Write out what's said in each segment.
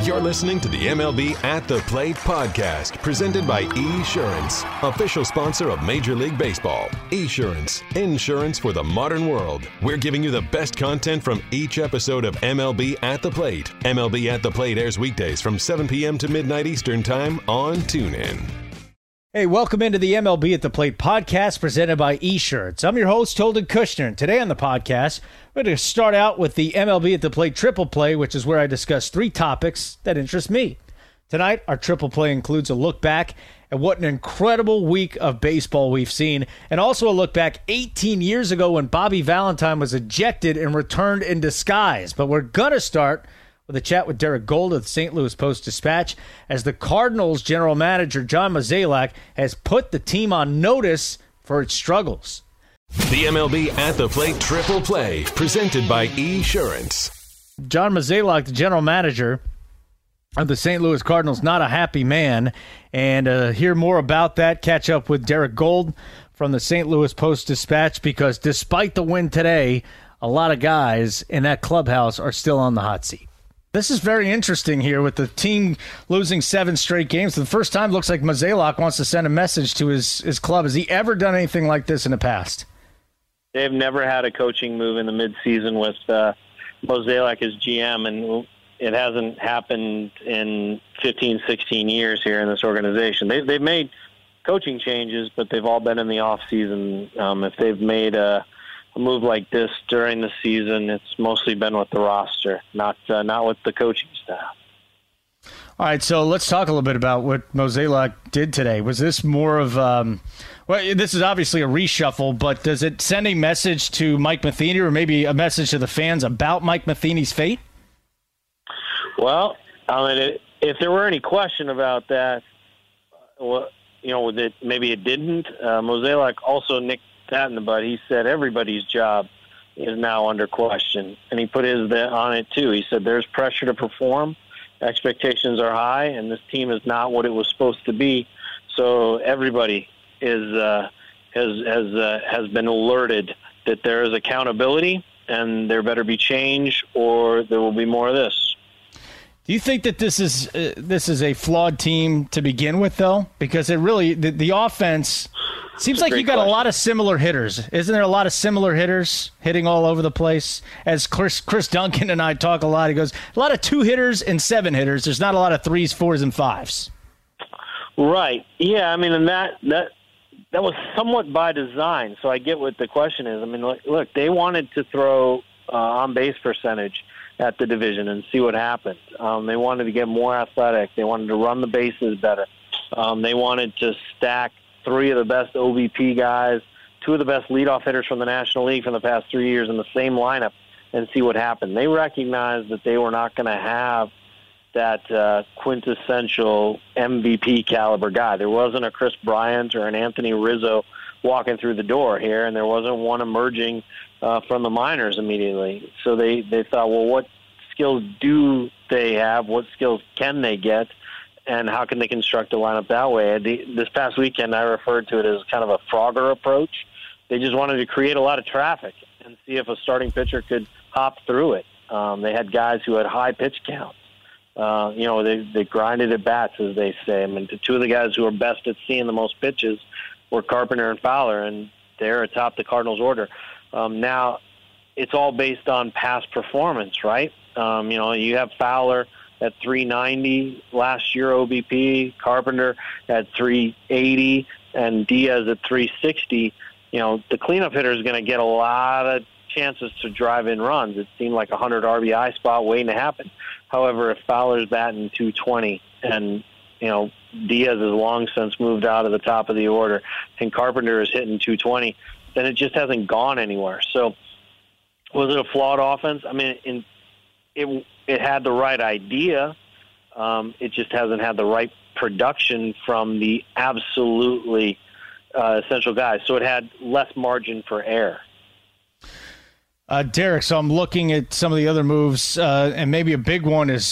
You're listening to the MLB At the Plate podcast, presented by Esurance, official sponsor of Major League Baseball. Esurance, insurance for the modern world. We're giving you the best content from each episode of MLB At the Plate. MLB At the Plate airs weekdays from 7 p.m. to midnight Eastern Time on TuneIn. Hey, welcome into the MLB At the Plate podcast presented by Esurance. I'm your host, Holden Kushner, and today on the podcast, we're going to start out with the MLB At the Plate Triple Play, which is where I discuss three topics that interest me. Tonight, our Triple Play includes a look back at what an incredible week of baseball we've seen, and also a look back 18 years ago when Bobby Valentine was ejected and returned in disguise. But we're going to start with a chat with Derek Gold of the St. Louis Post-Dispatch, as the Cardinals general manager John Mozeliak has put the team on notice for its struggles. The MLB At the Plate Triple Play, presented by Esurance. John Mozeliak, the general manager of the St. Louis Cardinals, not a happy man. And hear more about that, catch up with Derek Gold from the St. Louis Post-Dispatch, because despite the win today, a lot of guys in that clubhouse are still on the hot seat. This is very interesting here with the team losing 7 straight games. For the first time, looks like Mozeliak wants to send a message to his club. Has he ever done anything like this in the past? They've never had a coaching move in the midseason with Mozeliak as GM, and it hasn't happened in 15, 16 years here in this organization. They've made coaching changes, but they've all been in the off season. If they've made a move like this during the season, it's mostly been with the roster, not with the coaching staff. All right, so let's talk a little bit about what Mozeliak did today. Was this more of well, this is obviously a reshuffle, but does it send a message to Mike Matheny, or maybe a message to the fans about Mike Matheny's fate? Well, I mean, if there were any question about that, well, that maybe it didn't. Mozeliak also nicked that in the bud. He said everybody's job is now under question, and he put his on it too. He said there's pressure to perform, expectations are high, and this team is not what it was supposed to be. So everybody has been alerted that there is accountability, and there better be change, or there will be more of this. Do you think that this is a flawed team to begin with, though? Because it really the offense seems like you got a lot of similar hitters. Isn't there a lot of similar hitters hitting all over the place? As Chris Duncan and I talk a lot, he goes, a lot of 2 hitters and 7 hitters. There's not a lot of 3s, 4s, and 5s. Right. Yeah, I mean, and that was somewhat by design, so I get what the question is. I mean, look, they wanted to throw on-base percentage at the division and see what happened. They wanted to get more athletic. They wanted to run the bases better. They wanted to stack 3 of the best OBP guys, 2 of the best leadoff hitters from the National League from the past 3 years in the same lineup and see what happened. They recognized that they were not going to have that quintessential MVP caliber guy. There wasn't a Chris Bryant or an Anthony Rizzo walking through the door here, and there wasn't one emerging from the minors immediately. So they thought, well, what skills do they have? What skills can they get? And how can they construct a lineup that way? This past weekend, I referred to it as kind of a Frogger approach. They just wanted to create a lot of traffic and see if a starting pitcher could hop through it. They had guys who had high pitch counts. They grinded at bats, as they say. I mean, 2 of the guys who are best at seeing the most pitches were Carpenter and Fowler, and they're atop the Cardinals order. Now, it's all based on past performance, right? You have Fowler at 390 last year OBP, Carpenter at 380, and Diaz at 360. The cleanup hitter is going to get a lot of chances to drive in runs. It seemed like a 100 RBI spot waiting to happen. However, if Fowler's batting 220 and Diaz has long since moved out of the top of the order and Carpenter is hitting 220, then it just hasn't gone anywhere. So was it a flawed offense? I mean, it had the right idea. It just hasn't had the right production from the absolutely essential guys. So it had less margin for error. Derek, so I'm looking at some of the other moves, and maybe a big one is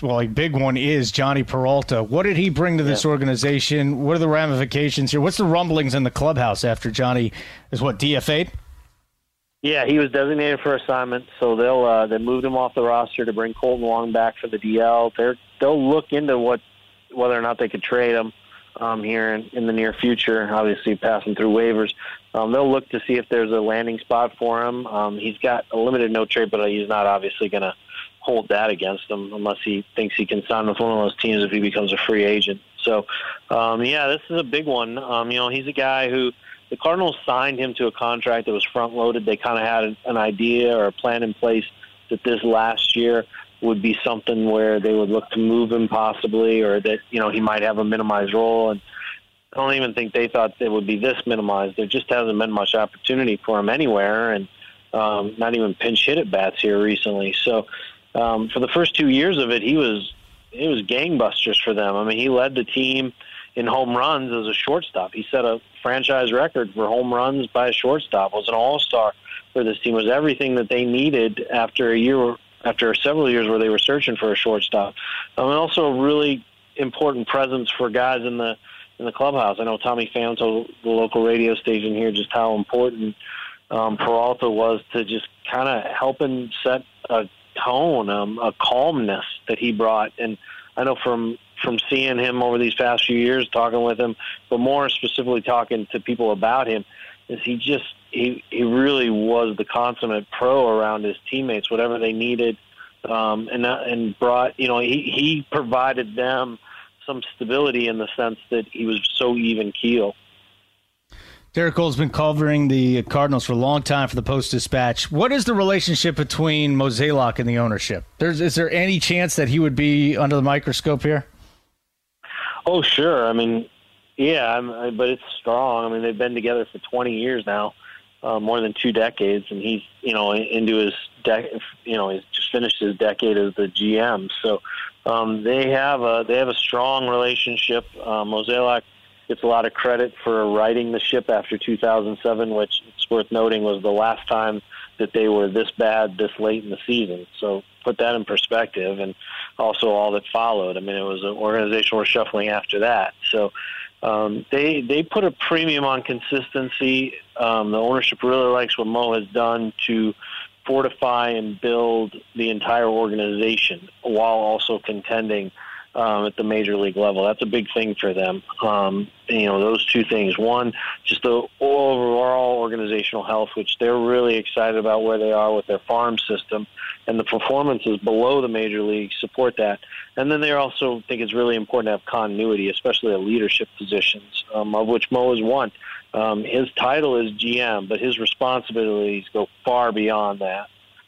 Johnny Peralta. What did he bring to this organization? What are the ramifications here? What's the rumblings in the clubhouse after Johnny is DFA'd? Yeah, he was designated for assignment, so they moved him off the roster to bring Colton Wong back for the DL. They'll look into whether or not they could trade him here in the near future. Obviously, passing through waivers, they'll look to see if there's a landing spot for him. He's got a limited no trade, but he's not obviously going to hold that against him unless he thinks he can sign with one of those teams if he becomes a free agent. So, this is a big one. He's a guy who the Cardinals signed him to a contract that was front-loaded. They kind of had an idea or a plan in place that this last year would be something where they would look to move him possibly, or that, he might have a minimized role. And I don't even think they thought it would be this minimized. There just hasn't been much opportunity for him anywhere, and not even pinch hit at bats here recently. So for the first 2 years of it, it was gangbusters for them. I mean, he led the team in home runs as a shortstop. He set a franchise record for home runs by a shortstop, was an all-star for this team, was everything that they needed after several years where they were searching for a shortstop. And also a really important presence for guys in the clubhouse. I know Tommy Pham told the local radio station here just how important Peralta was to just kind of helping set a tone, a calmness that he brought. And I know from seeing him over these past few years, talking with him, but more specifically talking to people about him, is he really was the consummate pro around his teammates, whatever they needed, and brought, he provided them some stability in the sense that he was so even keel. Derek Gold's been covering the Cardinals for a long time for the Post-Dispatch. What is the relationship between Mozeliak and the ownership? Is there any chance that he would be under the microscope here? Oh, sure. I mean, yeah, but it's strong. I mean, they've been together for 20 years now, more than 2 decades, and he's, into his he's just finished his decade as the GM. So they have a strong relationship. Mozeliak gets a lot of credit for righting the ship after 2007, which it's worth noting was the last time that they were this bad this late in the season. So put that in perspective, and also all that followed. I mean, it was an organizational reshuffling after that. So they put a premium on consistency. The ownership really likes what Mo has done to fortify and build the entire organization while also contending at the major league level. That's a big thing for them. Those two things. One, just the overall organizational health, which they're really excited about where they are with their farm system, and the performances below the major leagues support that. And then they also think it's really important to have continuity, especially at leadership positions, of which Mo is one. His title is GM, but his responsibilities go far beyond that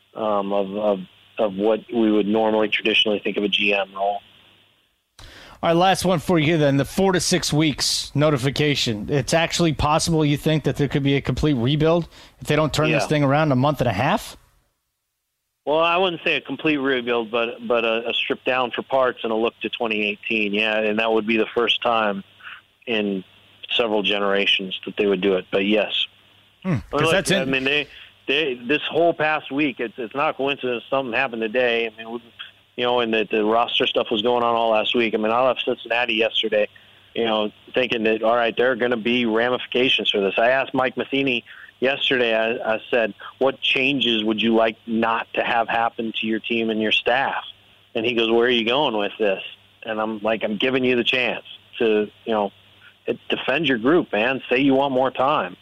of what we would normally traditionally think of a GM role. All right, last one for you then, the 4 to 6 weeks notification. It's actually possible, you think, that there could be a complete rebuild if they don't turn this thing around in a month and a half? Well, I wouldn't say a complete rebuild, but a strip down for parts and a look to 2018, yeah, and that would be the first time in several generations that they would do it, but yes. That's it. I mean, they this whole past week, it's not a coincidence something happened today. I mean, and the roster stuff was going on all last week. I mean, I left Cincinnati yesterday, thinking that, all right, there are going to be ramifications for this. I asked Mike Matheny yesterday, I said, what changes would you like not to have happen to your team and your staff? And he goes, where are you going with this? And I'm like, I'm giving you the chance to, defend your group, man. Say you want more time.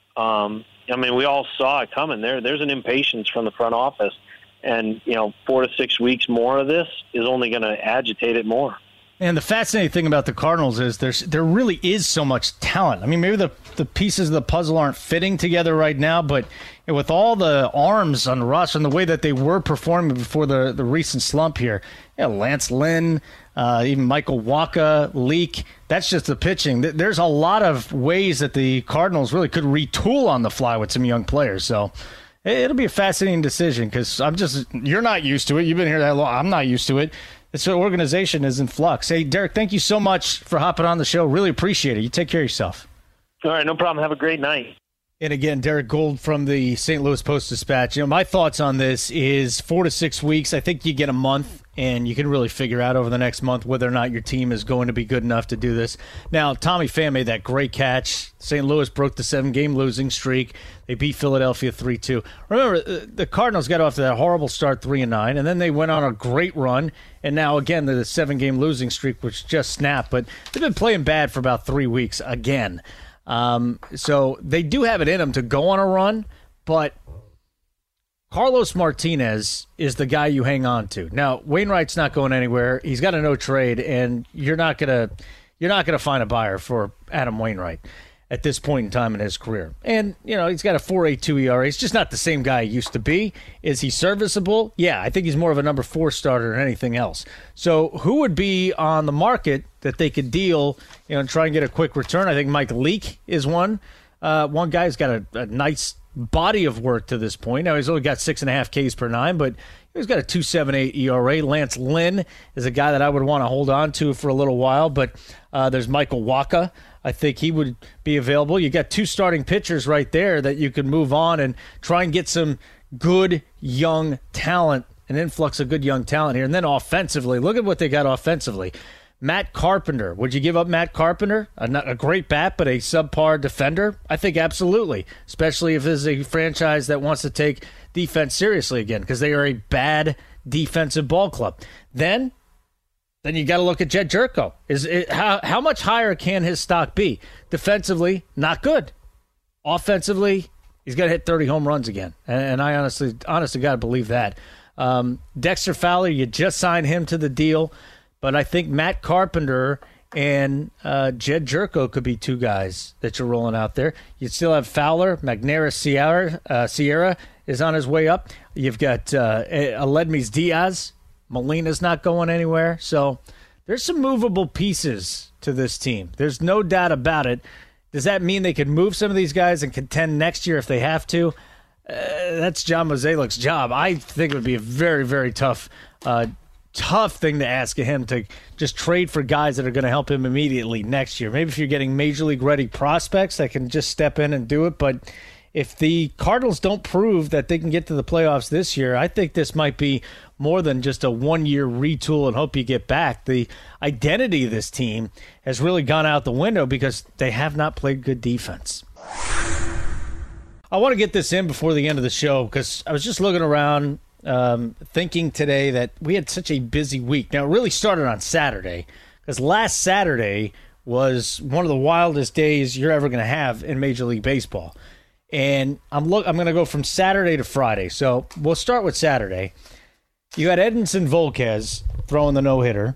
I mean, we all saw it coming. There's an impatience from the front office. And, 4 to 6 weeks more of this is only going to agitate it more. And the fascinating thing about the Cardinals is there really is so much talent. I mean, maybe the pieces of the puzzle aren't fitting together right now, but with all the arms on the roster and the way that they were performing before the recent slump here, Lance Lynn, even Michael Wacha, Leake, that's just the pitching. There's a lot of ways that the Cardinals really could retool on the fly with some young players. So it'll be a fascinating decision because you're not used to it. You've been here that long. I'm not used to it. This organization is in flux. Hey, Derek, thank you so much for hopping on the show. Really appreciate it. You take care of yourself. All right, no problem. Have a great night. And again, Derek Gold from the St. Louis Post-Dispatch. My thoughts on this is 4 to 6 weeks. I think you get a month and you can really figure out over the next month whether or not your team is going to be good enough to do this. Now, Tommy Pham made that great catch. St. Louis broke the 7-game losing streak. They beat Philadelphia 3-2. Remember, the Cardinals got off to that horrible start 3-9, and then they went on a great run, and now, again, the 7-game losing streak, which just snapped, but they've been playing bad for about 3 weeks again. So they do have it in them to go on a run, but Carlos Martinez is the guy you hang on to. Now, Wainwright's not going anywhere. He's got a no trade, and you're not gonna find a buyer for Adam Wainwright at this point in time in his career. And, he's got a 4.82 ERA. He's just not the same guy he used to be. Is he serviceable? Yeah, I think he's more of a number 4 starter than anything else. So who would be on the market that they could deal, and try and get a quick return? I think Mike Leake is one. One guy who's got a nice body of work to this point. Now, he's only got 6.5 Ks per 9, but he's got a 2.78 ERA. Lance Lynn is a guy that I would want to hold on to for a little while, but there's Michael Wacha. I think he would be available. You got 2 starting pitchers right there that you could move on and try and get some good young talent, an influx of good young talent here. And then offensively, look at what they got offensively. Matt Carpenter. Would you give up Matt Carpenter? A great bat, but a subpar defender? I think absolutely, especially if this is a franchise that wants to take defense seriously again, because they are a bad defensive ball club. Then you got to look at Jedd Gyorko. How much higher can his stock be? Defensively, not good. Offensively, he's got to hit 30 home runs again, and I honestly got to believe that. Dexter Fowler, you just signed him to the deal. But I think Matt Carpenter and Jedd Gyorko could be 2 guys that you're rolling out there. You still have Fowler. Magneuris Sierra is on his way up. You've got Aledmys Diaz. Molina's not going anywhere. So there's some movable pieces to this team. There's no doubt about it. Does that mean they could move some of these guys and contend next year if they have to? That's John Mozeliak's job. I think it would be a very, very tough thing to ask of him to just trade for guys that are going to help him immediately next year. Maybe if you're getting major league ready prospects that can just step in and do it. But if the Cardinals don't prove that they can get to the playoffs this year, I think this might be more than just a 1-year retool and hope you get back. The identity of this team has really gone out the window because they have not played good defense. I want to get this in before the end of the show because I was just looking around thinking today that we had such a busy week. Now, it really started on Saturday because last Saturday was one of the wildest days you're ever going to have in Major League Baseball. And I'm going to go from Saturday to Friday. So we'll start with Saturday. You had Edinson Volquez throwing the no-hitter.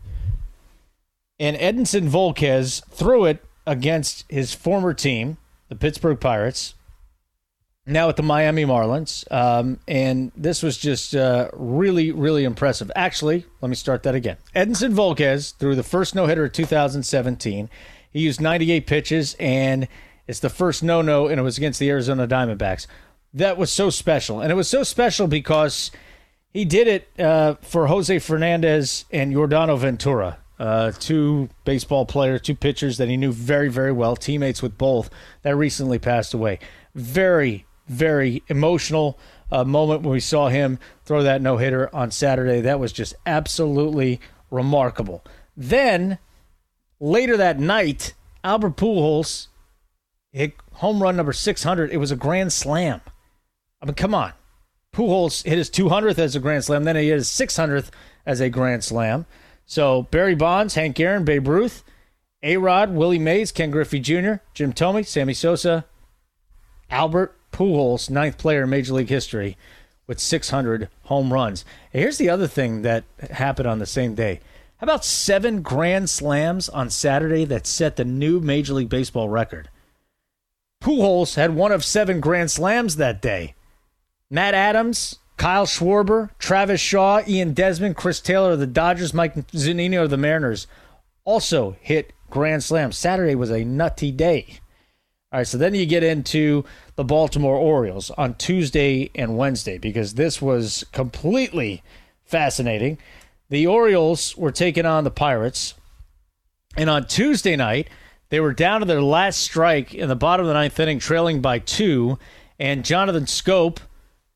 And Edinson Volquez threw it against his former team, the Pittsburgh Pirates, now at the Miami Marlins. And this was just really, really impressive. Actually, let me start that again. Edinson Volquez threw the first no-hitter of 2017. He used 98 pitches, and it's the first no-no, and it was against the Arizona Diamondbacks. That was so special. And it was so special because he did it for Jose Fernandez and Yordano Ventura, 2 baseball players, 2 pitchers that he knew very, very well, teammates with both, that recently passed away. Very, very emotional moment when we saw him throw that no-hitter on Saturday. That was just absolutely remarkable. Then, later that night, Albert Pujols hit home run number 600. It was a grand slam. I mean, come on. Pujols hit his 200th as a grand slam. Then he hit his 600th as a grand slam. So Barry Bonds, Hank Aaron, Babe Ruth, A-Rod, Willie Mays, Ken Griffey Jr., Jim Thome, Sammy Sosa, Albert Pujols, 9th player in Major League history with 600 home runs. And here's the other thing that happened on the same day. How about 7 grand slams on Saturday that set the new Major League Baseball record? Pujols had one of 7 grand slams that day. Matt Adams, Kyle Schwarber, Travis Shaw, Ian Desmond, Chris Taylor of the Dodgers, Mike Zunino of the Mariners also hit grand slams. Saturday was a nutty day. All right, so then you get into the Baltimore Orioles on Tuesday and Wednesday because this was completely fascinating. The Orioles were taking on the Pirates, and on Tuesday night, they were down to their last strike in the bottom of the 9th inning, trailing by 2, and Jonathan Scope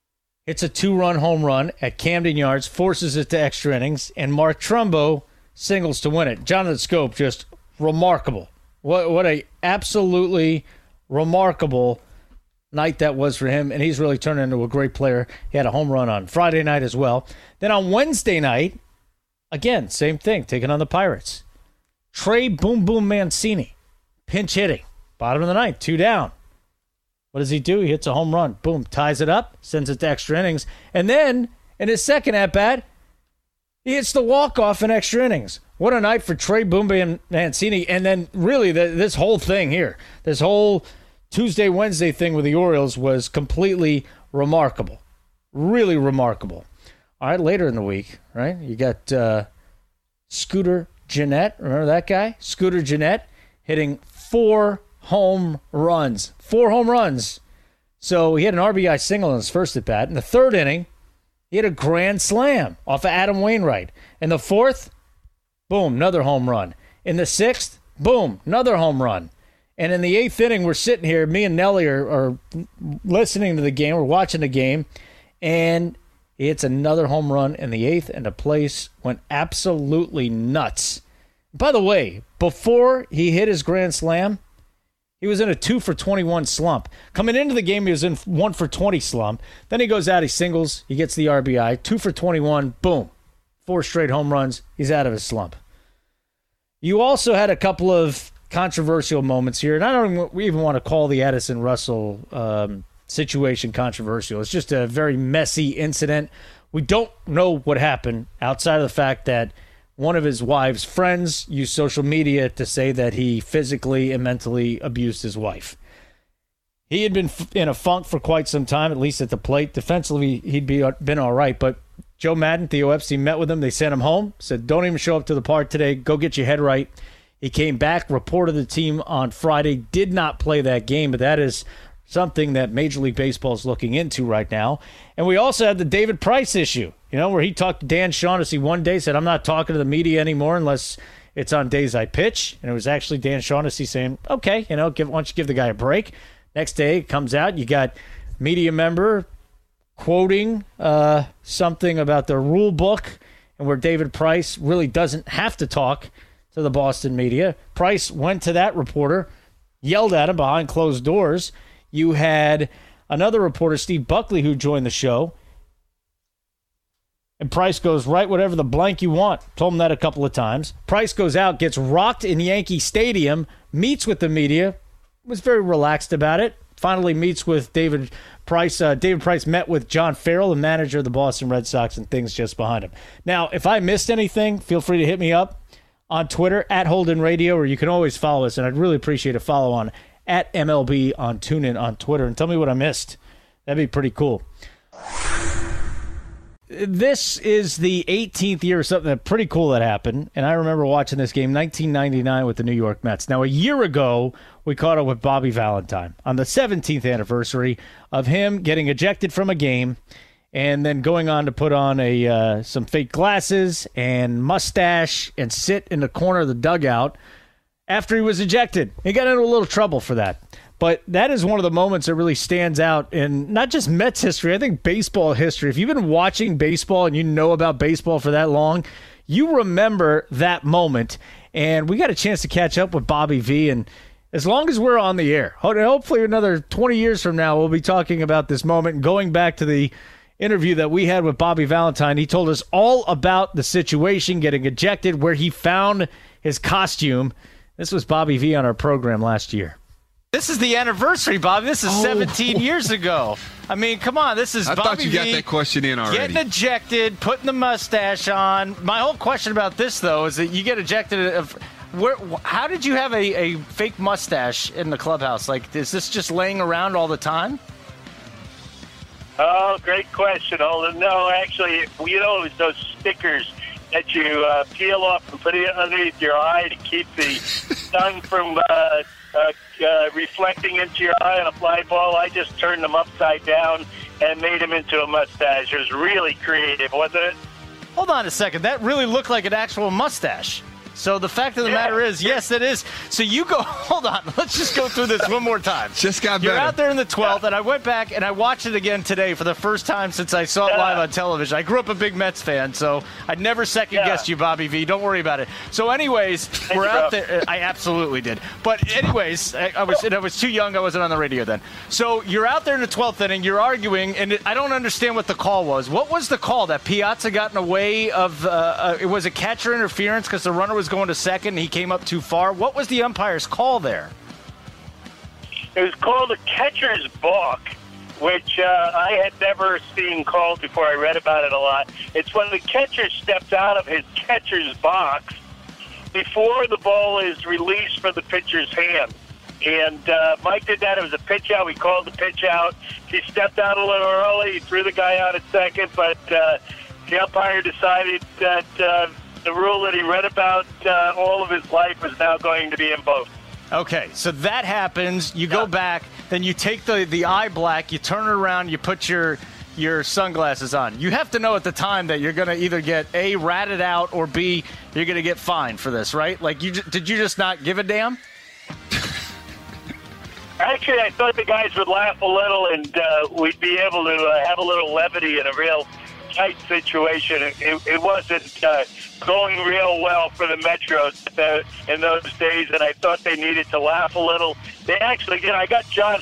hits a 2-run home run at Camden Yards, forces it to extra innings, and Mark Trumbo singles to win it. Jonathan Schoop, just remarkable. What a absolutely remarkable night that was for him, and he's really turned into a great player. He had a home run on Friday night as well. Then on Wednesday night, again, same thing, taking on the Pirates. Trey Boom Boom Mancini, pinch hitting, bottom of the ninth, 2 down. What does he do? He hits a home run. Boom, ties it up, sends it to extra innings. And then, in his second at-bat, he hits the walk-off in extra innings. What a night for Trey Boom Boom Mancini. And then, really, this whole thing here, this whole Tuesday, Wednesday thing with the Orioles was completely remarkable. Really remarkable. All right, later in the week, right, you got Scooter Gennett. Remember that guy? Scooter Gennett hitting 4 home runs. 4 home runs. So he had an RBI single in his first at bat. In the third inning, he had a grand slam off of Adam Wainwright. In the fourth, boom, another home run. In the sixth, boom, another home run. And in the eighth inning, we're sitting here, me and Nelly are listening to the game, we're watching the game, and he hits another home run in the eighth, and the place went absolutely nuts. By the way, before he hit his grand slam, he was in a 2-for-21 slump. Coming into the game, he was in 1-for-20 slump. Then he goes out, he singles, he gets the RBI, 2-for-21, boom. 4 straight home runs, he's out of his slump. You also had a couple of controversial moments here, and I don't even want to call the Addison Russell situation controversial. It's just a very messy incident. We don't know what happened outside of the fact that one of his wife's friends used social media to say that he physically and mentally abused his wife. He had been in a funk for quite some time, at least at the plate. Defensively, he'd been all right, but Joe Madden, Theo Epstein met with him. They sent him home, said, don't even show up to the park today. Go get your head right. He came back, reported the team on Friday, did not play that game, but that is something that Major League Baseball is looking into right now. And we also had the David Price issue, where he talked to Dan Shaughnessy one day, said, I'm not talking to the media anymore unless it's on days I pitch. And it was actually Dan Shaughnessy saying, okay, why don't you give the guy a break? Next day it comes out, you got media member quoting something about the rule book and where David Price really doesn't have to talk to the Boston media. Price went to that reporter, yelled at him behind closed doors. You had another reporter, Steve Buckley, who joined the show. And Price goes, write whatever the blank you want. Told him that a couple of times. Price goes out, gets rocked in Yankee Stadium, meets with the media, was very relaxed about it. Finally meets with David Price. David Price met with John Farrell, the manager of the Boston Red Sox, and things just behind him. Now, if I missed anything, feel free to hit me up on Twitter, @Holden Radio, or you can always follow us, and I'd really appreciate a follow on @MLB on TuneIn on Twitter, and tell me what I missed. That'd be pretty cool. This is the 18th year or something pretty cool that happened, and I remember watching this game, 1999, with the New York Mets. Now, a year ago, we caught up with Bobby Valentine on the 17th anniversary of him getting ejected from a game and then going on to put on some fake glasses and mustache and sit in the corner of the dugout after he was ejected. He got into a little trouble for that. But that is one of the moments that really stands out in not just Mets history, I think baseball history. If you've been watching baseball and you know about baseball for that long, you remember that moment. And we got a chance to catch up with Bobby V. And as long as we're on the air, hopefully another 20 years from now, we'll be talking about this moment. And going back to the interview that we had with Bobby Valentine, he told us all about the situation, getting ejected, where he found his costume. This was Bobby V on our program last year. This is the anniversary, Bobby. This is 17 years ago. I mean, come on. This is Bobby I thought you got V that question in already. getting ejected, putting the mustache on. My whole question about this, though, is that you get ejected. How did you have a fake mustache in the clubhouse? Like, is this just laying around all the time? Oh, great question, Holden. No, actually, it's those stickers that you peel off and put it underneath your eye to keep the sun from reflecting into your eye on a fly ball. I just turned them upside down and made them into a mustache. It was really creative, wasn't it? Hold on a second. That really looked like an actual mustache. So the fact of the matter is, yes, it is. So you go, hold on, let's just go through this one more time. Just got better. You're out there in the 12th, and I went back and I watched it again today for the first time since I saw it live on television. I grew up a big Mets fan, so I'd never second-guessed you, Bobby V. Don't worry about it. So anyways, we're out there. I absolutely did. But anyways, I was too young. I wasn't on the radio then. So you're out there in the 12th inning. You're arguing, and I don't understand what the call was. What was the call? That Piazza got in the way of it was a catcher interference because the runner was going to second and he came up too far. What was the umpire's call there? It was called a catcher's balk, which I had never seen called before. I read about it a lot. It's when the catcher steps out of his catcher's box before the ball is released from the pitcher's hand. And Mike did that. It was a pitch out. We called the pitch out. He stepped out a little early. He threw the guy out at second, but the umpire decided that the rule that he read about all of his life was now going to be invoked. Okay, so that happens. You go back, then you take the eye black, you turn it around, you put your sunglasses on. You have to know at the time that you're going to either get A, ratted out, or B, you're going to get fined for this, right? Like, did you just not give a damn? Actually, I thought the guys would laugh a little and we'd be able to have a little levity in a real tight situation. It wasn't going real well for the Metros in those days, and I thought they needed to laugh a little. They actually did. I got John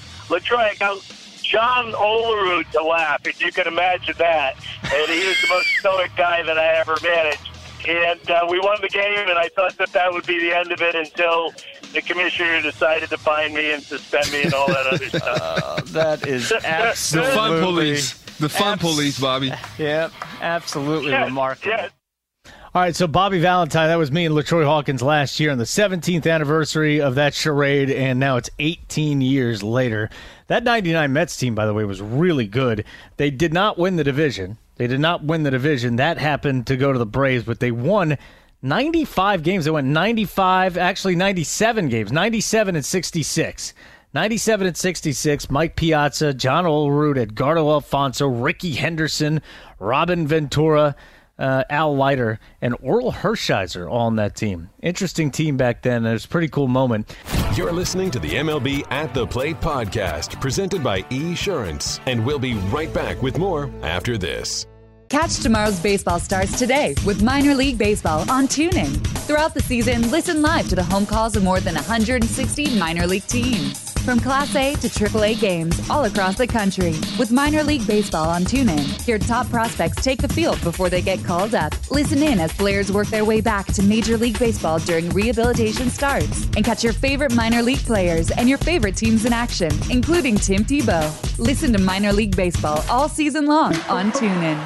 Olerud to laugh, if you can imagine that. And he was the most stoic guy that I ever managed. And we won the game, and I thought that would be the end of it until the commissioner decided to fine me and suspend me and all that other stuff. That is absolutely... The fun police. The fun police, Bobby. Yeah, absolutely remarkable. Yeah. All right, so Bobby Valentine, that was me and LaTroy Hawkins last year on the 17th anniversary of that charade, and now it's 18 years later. That 99 Mets team, by the way, was really good. They did not win the division. That happened to go to the Braves, but they won 95 games. They went 97 games, 97 and 66. 97 and 66, Mike Piazza, John Olerud, Edgardo Alfonso, Ricky Henderson, Robin Ventura, Al Leiter, and Orel Hershiser all on that team. Interesting team back then. It was a pretty cool moment. You're listening to the MLB At the Plate podcast, presented by Esurance. And we'll be right back with more after this. Catch tomorrow's baseball stars today with Minor League Baseball on TuneIn. Throughout the season, listen live to the home calls of more than 160 minor league teams. From Class A to AAA games all across the country. With Minor League Baseball on TuneIn, hear top prospects take the field before they get called up. Listen in as players work their way back to Major League Baseball during rehabilitation starts. And catch your favorite minor league players and your favorite teams in action, including Tim Tebow. Listen to Minor League Baseball all season long on TuneIn.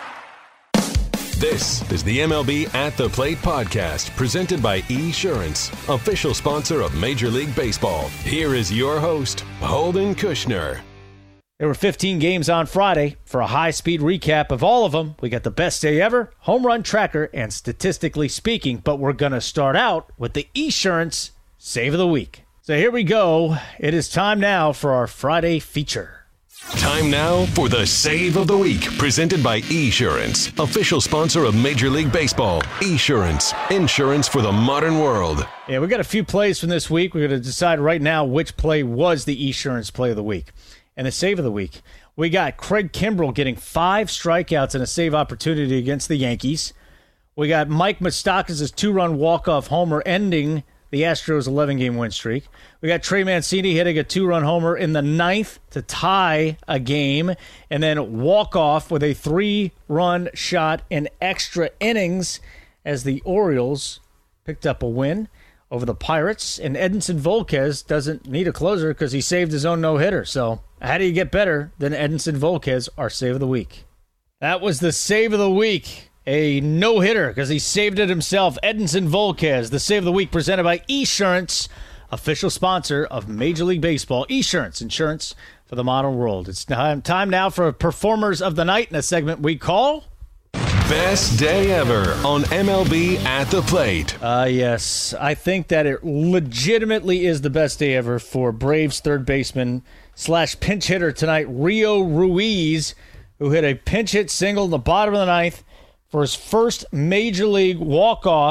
This is the MLB At the Plate podcast, presented by Esurance, official sponsor of Major League Baseball. Here is your host, Holden Kushner. There were 15 games on Friday. For a high-speed recap of all of them, we got the best day ever, home run tracker, and statistically speaking, but we're going to start out with the Esurance Save of the Week. So here we go. It is time now for our Friday feature. Time now for the Save of the Week, presented by Esurance, official sponsor of Major League Baseball. Esurance, insurance for the modern world. Yeah, we got a few plays from this week. We're going to decide right now which play was the Esurance play of the week. And the Save of the Week, we got Craig Kimbrell getting 5 strikeouts and a save opportunity against the Yankees. We got Mike Moustakas' 2-run walk-off homer ending the Astros' 11-game win streak. We got Trey Mancini hitting a 2-run homer in the 9th to tie a game, and then walk off with a 3-run shot in extra innings as the Orioles picked up a win over the Pirates. And Edinson Volquez doesn't need a closer because he saved his own no-hitter. So how do you get better than Edinson Volquez, our Save of the Week? That was the Save of the Week. A no-hitter because he saved it himself. Edinson Volquez, the Save of the Week, presented by Esurance, official sponsor of Major League Baseball. Esurance, insurance for the modern world. It's time now for Performers of the Night in a segment we call... Best Day Ever on MLB At the Plate. Yes, I think that it legitimately is the best day ever for Braves third baseman / pinch hitter tonight, Rio Ruiz, who hit a pinch hit single in the bottom of the 9th for his first Major League walk-off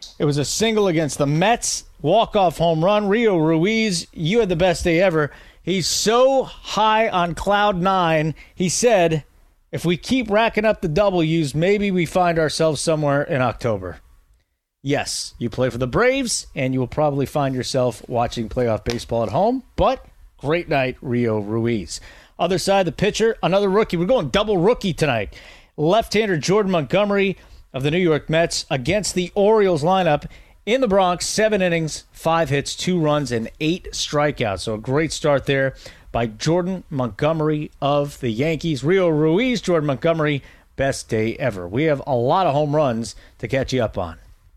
It was a single against the Mets, walk-off home run. Rio Ruiz, you had the best day ever. He's so high on cloud nine, he said, if we keep racking up the W's, maybe we find ourselves somewhere in October. Yes, you play for the Braves, and you will probably find yourself watching playoff baseball at home, but great night, Rio Ruiz. Other side, the pitcher, another rookie. We're going double rookie tonight. Left-hander Jordan Montgomery of the New York Mets against the Orioles lineup in the Bronx. 7 innings, 5 hits, 2 runs, and 8 strikeouts. So a great start there by Jordan Montgomery of the Yankees. Rio Ruiz, Jordan Montgomery, best day ever. We have a lot of home runs to catch you up on.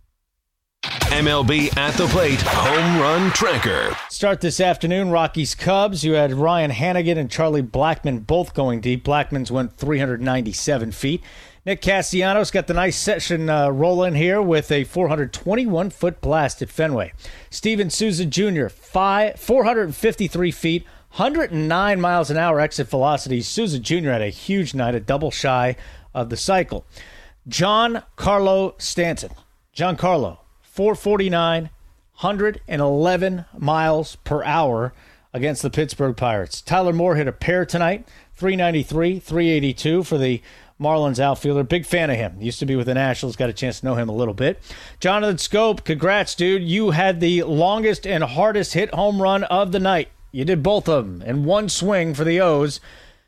MLB At the Plate Home Run Tracker. Start this afternoon, Rockies Cubs. You had Ryan Hanigan and Charlie Blackmon both going deep. Blackmon's went 397 feet. Nick Castellanos got the nice session rolling here with a 421-foot blast at Fenway. Steven Souza Jr., 453 feet, 109 miles an hour exit velocity. Souza Jr. had a huge night, a double shy of the cycle. Giancarlo Stanton. Giancarlo, 449, 111 miles per hour against the Pittsburgh Pirates. Tyler Moore hit a pair tonight, 393, 382 for the Marlins outfielder. Big fan of him. Used to be with the Nationals. Got a chance to know him a little bit. Jonathan Scope, congrats, dude. You had the longest and hardest hit home run of the night. You did both of them in one swing for the O's.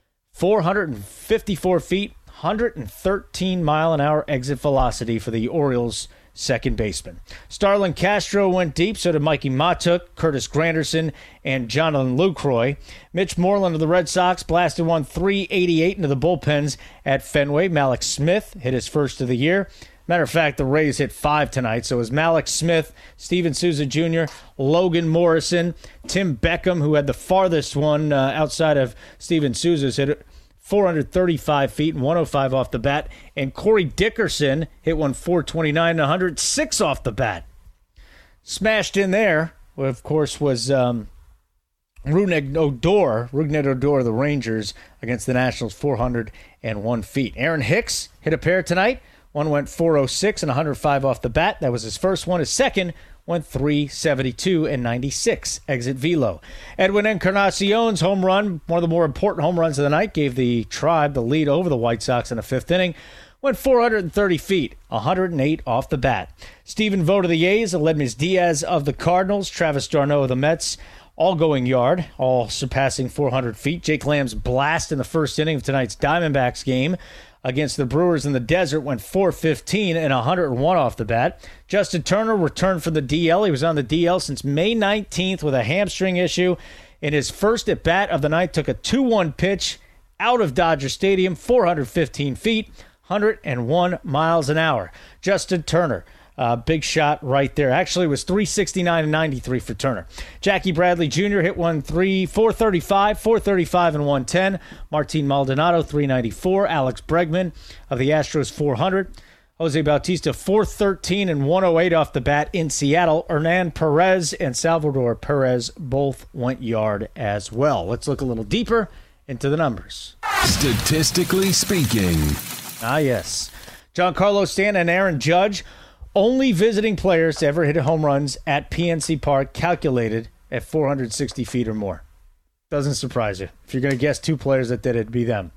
454 feet, 113 mile an hour exit velocity for the Orioles second baseman. Starlin Castro went deep, so did Mikey Matuk, Curtis Granderson, and Jonathan Lucroy. Mitch Moreland of the Red Sox blasted one 388 into the bullpens at Fenway. Malik Smith hit his first of the year. Matter of fact, the Rays hit 5 tonight, so it was Malik Smith, Steven Souza Jr., Logan Morrison, Tim Beckham, who had the farthest one outside of Steven Souza's, hit 435 feet and 105 off the bat. And Corey Dickerson hit one 429 and 106 off the bat. Smashed in there, of course, was Rougned Odor of the Rangers against the Nationals, 401 feet. Aaron Hicks hit a pair tonight. One went 406 and 105 off the bat. That was his first one. His second went 372 and 96 exit velo. Edwin Encarnacion's home run, one of the more important home runs of the night, gave the Tribe the lead over the White Sox in the 5th inning. Went 430 feet, 108 off the bat. Stephen Vogt of the A's, Aledmys Diaz of the Cardinals, Travis d'Arnaud of the Mets, all going yard, all surpassing 400 feet. Jake Lamb's blast in the first inning of tonight's Diamondbacks game against the Brewers in the desert went 415 and 101 off the bat. Justin Turner returned from the DL. He was on the DL since May 19th with a hamstring issue. In his first at-bat of the night, took a 2-1 pitch out of Dodger Stadium, 415 feet, 101 miles an hour. Justin Turner, big shot right there. Actually, it was 369 and 93 for Turner. Jackie Bradley Jr. hit one 435 and 110. Martin Maldonado, 394. Alex Bregman of the Astros, 400. Jose Bautista, 413 and 108 off the bat in Seattle. Hernan Perez and Salvador Perez both went yard as well. Let's look a little deeper into the numbers. Statistically speaking. Ah, yes. Giancarlo Stanton and Aaron Judge, only visiting players to ever hit home runs at PNC Park, calculated at 460 feet or more. Doesn't surprise you. If you're going to guess 2 players that did it, it'd be them.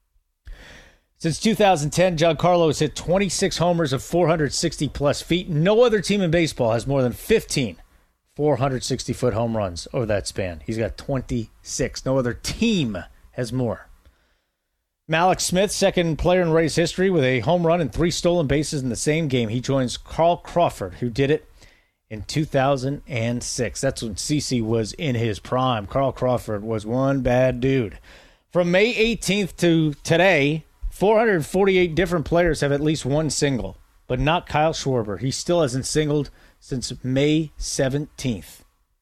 Since 2010, Giancarlo has hit 26 homers of 460-plus feet. No other team in baseball has more than 15 460-foot home runs over that span. He's got 26. No other team has more. Malik Smith, second player in Rays history with a home run and 3 stolen bases in the same game. He joins Carl Crawford, who did it in 2006. That's when CeCe was in his prime. Carl Crawford was one bad dude. From May 18th to today, 448 different players have at least one single, but not Kyle Schwarber. He still hasn't singled since May 17th.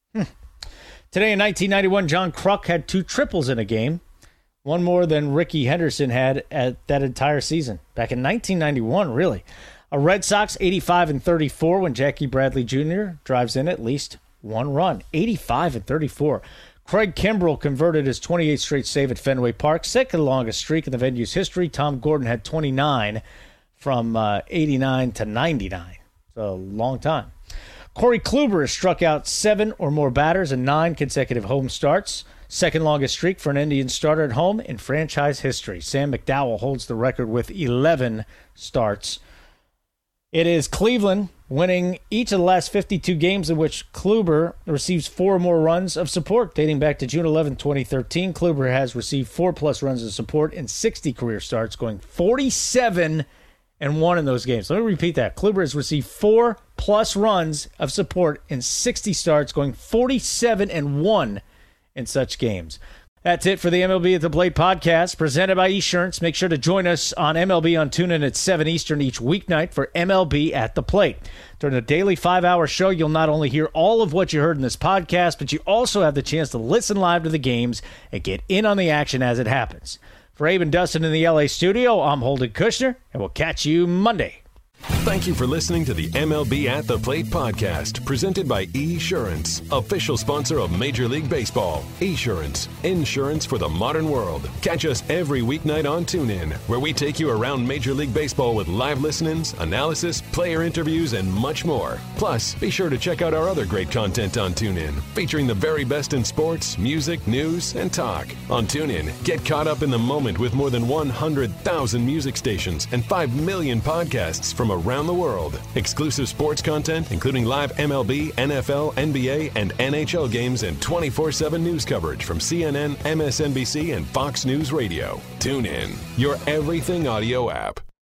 Today in 1991, John Kruk had 2 triples in a game. One more than Rickey Henderson had at that entire season. Back in 1991, really. A Red Sox 85 and 34 when Jackie Bradley Jr. drives in at least 1 run. 85 and 34. Craig Kimbrell converted his 28th straight save at Fenway Park. Second longest streak in the venue's history. Tom Gordon had 29 from 89 to 99. It's a long time. Corey Kluber has struck out 7 or more batters in 9 consecutive home starts. Second longest streak for an Indian starter at home in franchise history. Sam McDowell holds the record with 11 starts. It is Cleveland winning each of the last 52 games in which Kluber receives 4 or more runs of support. Dating back to June 11, 2013, Kluber has received 4+ runs of support in 60 career starts, going 47-1 in those games. Let me repeat that. Kluber has received 4+ runs of support in 60 starts, going 47-1 in such games. That's it for the MLB at the Plate podcast, presented by Esurance. Make sure to join us on MLB on TuneIn at 7 Eastern each weeknight for MLB at the Plate. During the daily 5-hour show, you'll not only hear all of what you heard in this podcast, but you also have the chance to listen live to the games and get in on the action as it happens. For Abe and Dustin in the LA studio, I'm Holden Kushner, and we'll catch you Monday. Thank you for listening to the MLB at the Plate podcast, presented by Esurance, official sponsor of Major League Baseball. Esurance, insurance for the modern world. Catch us every weeknight on TuneIn, where we take you around Major League Baseball with live listen-ins, analysis, player interviews, and much more. Plus, be sure to check out our other great content on TuneIn, featuring the very best in sports, music, news, and talk. On TuneIn, get caught up in the moment with more than 100,000 music stations and 5 million podcasts from around the world. Exclusive sports content, including live MLB, NFL, NBA, and NHL games, and 24/7 news coverage from CNN, MSNBC, and Fox News Radio. Tune in, your everything audio app.